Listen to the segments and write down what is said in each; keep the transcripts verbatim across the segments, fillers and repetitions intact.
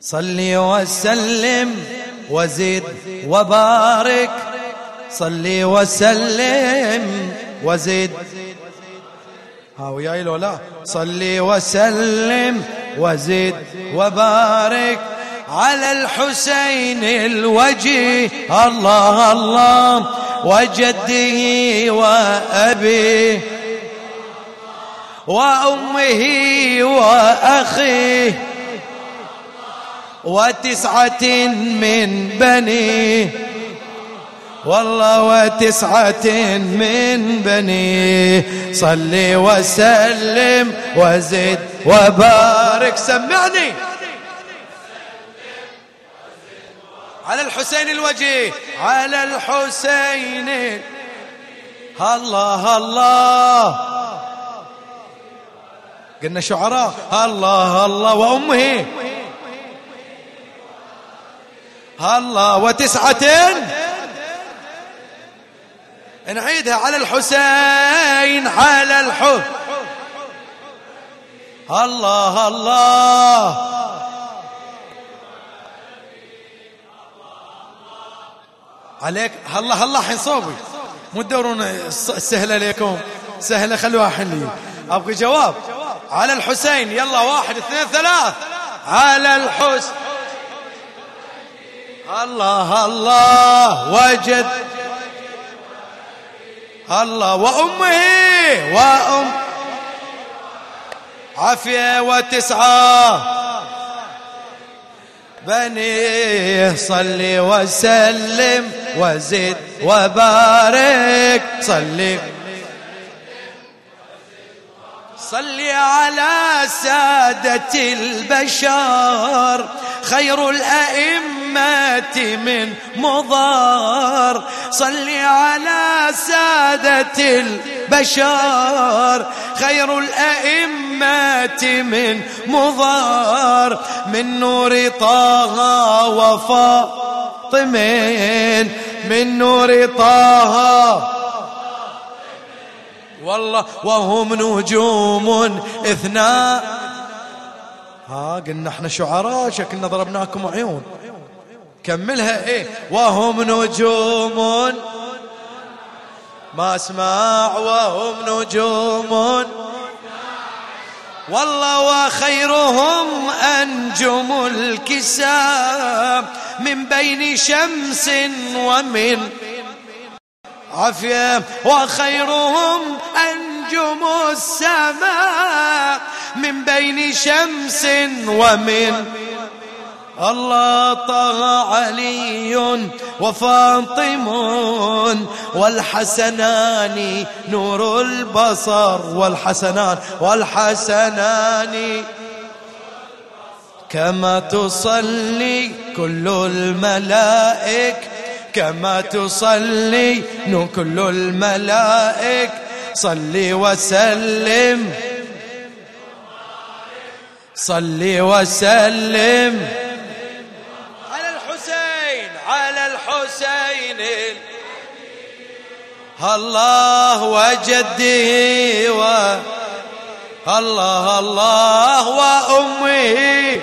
صلي وسلم وزد وبارك، صلي وسلم وزد. ها وياي لو لا؟ صلي وسلم وزد وبارك على الحسين الوجيه، الله الله، وجده وأبيه وأمه وأخيه وتسعة من بنيه، والله وتسعة من بنيه. صلي وسلم وزد وبارك. سمعني. على الحسين الوجيه، على الحسين. الله الله، قلنا شعراء. الله الله، وأمه الله وتسعة. نعيدها. على الحسين، على الحسين. الله الله، عليك. الله الله، حين صوبي مو تدورون السهلة ليكم، سهلة خلوها حلي. أبغي جواب. على الحسين، يلا، واحد اثنين ثلاث. على الحسين. الله الله، وجد الله وأمه وأم عافية وتسعة بنيه. صلي وسلم وزد وبارك. صلي صلي على سادة البشر، خير الأئمة من مضار. صلي على سادة البشر، خير الأئمة من مضار. من نور طه وفاطمين، من نور طه والله، وهم نجوم اثناء. ها قلنا احنا شعراء، شكلنا ضربناكم عيون. كملها. ايه؟ وهم نجوم ما اسمع، وهم نجوم والله، وخيرهم أنجم الكساء من بين شمس ومن عافية، وخيرهم أنجم السماء من بين شمس ومن الله. طه علي وفاطم والحسنان نور البصر، والحسنان والحسنان كما تصلي كل الملائك، كما تصلي كل الملائك. صلي وسلم، صلي وسلم على الحسين، على الحسين. الله وجده و الله الله، وأمه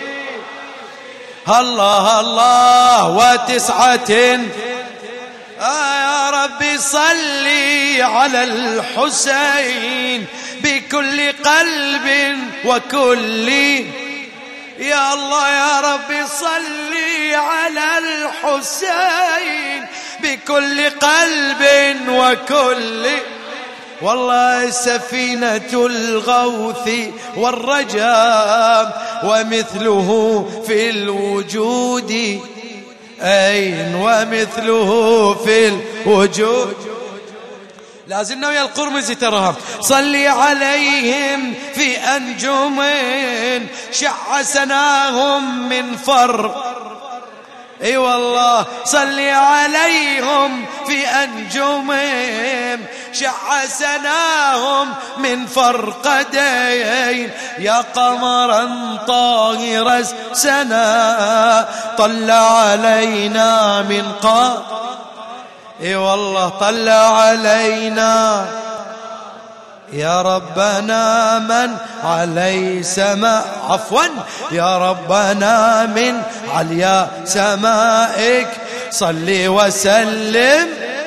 الله الله، وتسعة. آه يا ربي صلي على الحسين بكل قلب وكل. يا الله يا ربي صلي على الحسين بكل قلب وكل. والله سفينة الغوث والرجاء ومثله في الوجود أين، ومثله في الوجود. لازلنا ويا القرمزي تراهم. صلي عليهم في أنجم شع سناهم من فر. اي والله صلي عليهم في أنجم شع سناهم من فرقدين. يا قمرا طاهر السنا طل علينا من قا. اي والله طل علينا. يا ربنا من علي سماء عفوا يا ربنا من عليا سمائك صلي وسلم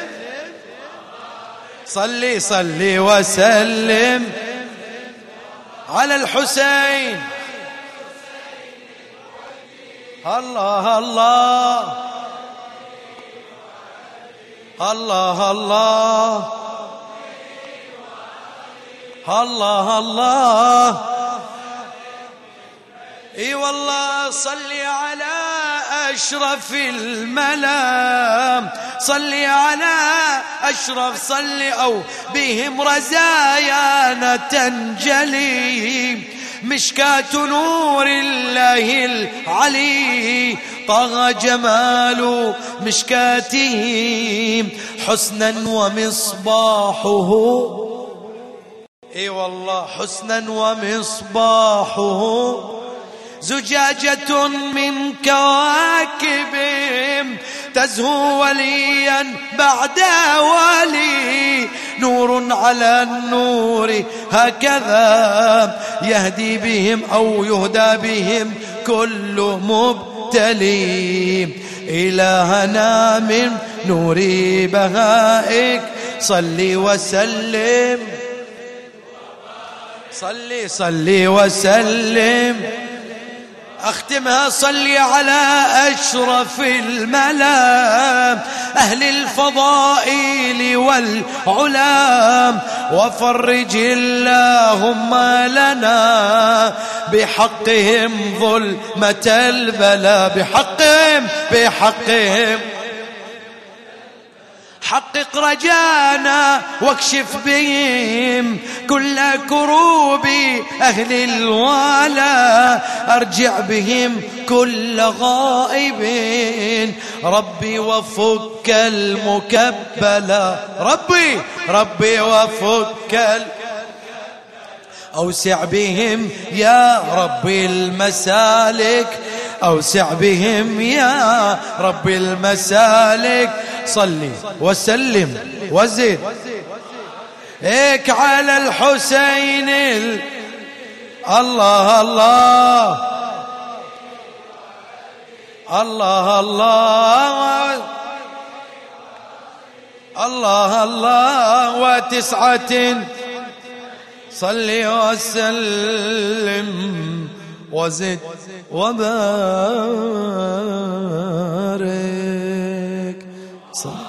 صلي صلي وسلم على الحسين. الله الله الله الله الله الله اي والله صلي على اشرف الملام صلي على اشرف صلي او بهم رزايانا تنجلي مشكاة نور الله العلي طغى جمال مشكاته حسنا ومصباحه اي والله حسنا ومصباحه زجاجة من كواكب تزهو وليا بعد ولي نور على النور هكذا يهدي بهم أو يهدى بهم كل مبتلي إلهنا من نور بهائك صلي وسلم صلي صلي وسلم. أختمها صلي على أشرف الملام أهل الفضائل والعلام وفرج اللهم لنا بحقهم ظلمة البلاء بحقهم بحقهم حقق رجانا واكشف بهم كل كروب أهل الولا أرجع بهم كل غائب ربي وفك المكبلا ربي ربي وفك ال أوسع بهم يا ربي المسالك أوسع بهم يا ربي المسالك صلي وسلم وزد هيك على الحسين ال... الله الله الله الله الله الله وتسعة صلي وسلم وزد وبارك صلى